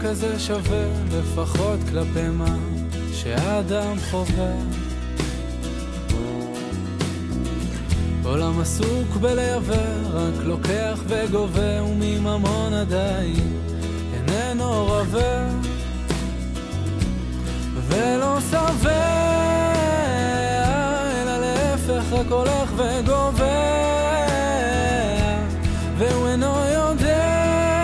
כזה שווה, לפחות כלפי מה שהאדם חווה. עולם עסוק בלייבא, רק לוקח וגובה, ומממון עדיין איננו רבה, ולא שבע, אלא להפך רק הולך וגובה, והוא אינו יודע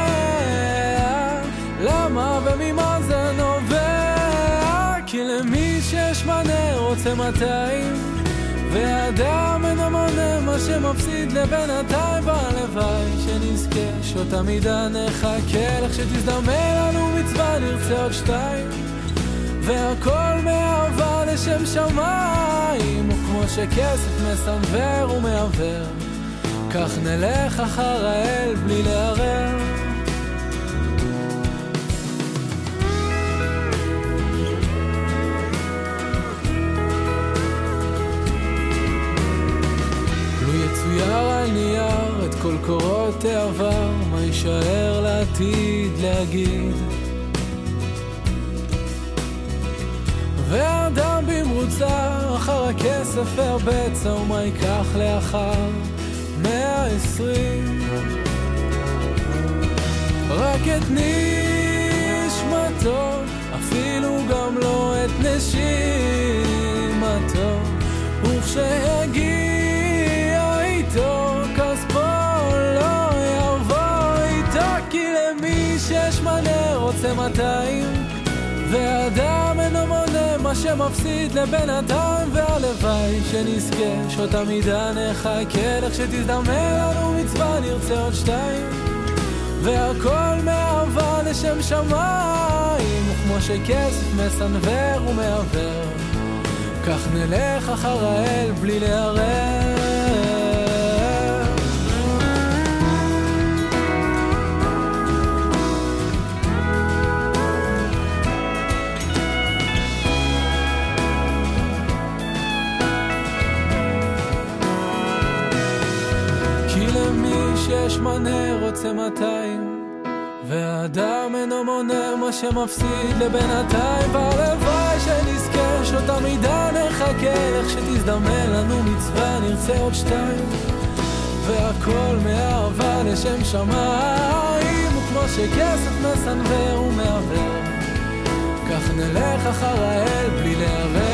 למה וממה זה נובע. כי למי שיש מנה רוצה 200, והאדם אינו מונה מה שמפסיד לבינתיים. והלוואי שנזכה שאותה מידה נחכה, לך שתזדמן לנו מצווה נרצה עוד 2, והכל מאהבה לשם שמיים. וכמו שכסף מסנבר ומעבר, כך נלך אחר האל בלי לערער. יצויר על נייר את כל קורות העבר, מה יישאר לעתיד להגיד. והאדם במרוצה אחר הכסף והבצע, ומה ייקח לאחר 120? רק את נשמתו, אפילו גם לא את נשימתו, וכשיגיע איתו כספו לא יבוא איתו. כי למי שיש מנה רוצה 200, והאדם אינו מונה מה שמפסיד לבינתיים. והלוואי שנזכה שאותה מידה נחכה, לך שתזדמן לנו מצווה נרצה עוד 2, והכל מאהבה לשם שמיים. וכמו שכסף מסנבר ומעבר, כך נלך אחר האל בלי לערער. שיש מנה רוצה 200, והאדם אינו מונה מה שמפסיד לבינתיים. והלוואי שנזכה שאותה מידה נחכה, לך שתזדמן לנו מצווה נרצה עוד 2, והכל מאהבה לשם שמיים. וכמו שכסף מסנבר ומעבר, כך נלך אחר האל בלי לערער.